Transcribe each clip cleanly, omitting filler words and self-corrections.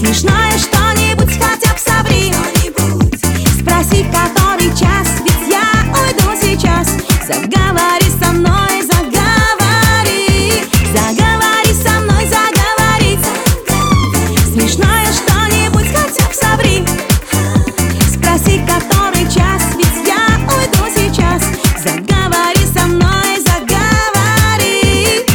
Смешное что-нибудь хотя б соври. Спроси, который час, ведь я уйду сейчас. Заговори со мной, заговори. Заговори со мной, заговори. Смешное что-нибудь хотя б соври. Спроси, который час, ведь я уйду сейчас. Заговори со мной, заговори.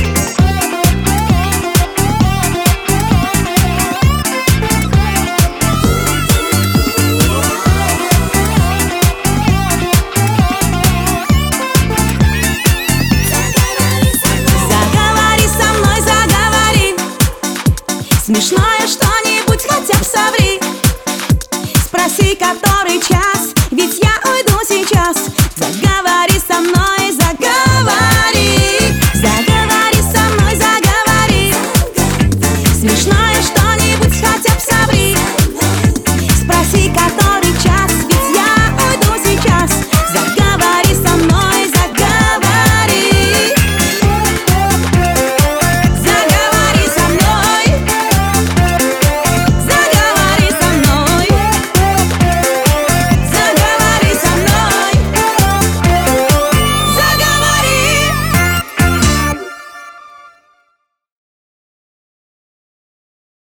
Заговори со мной, заговори. Смешное что-нибудь хотя б соври. Спроси, который час.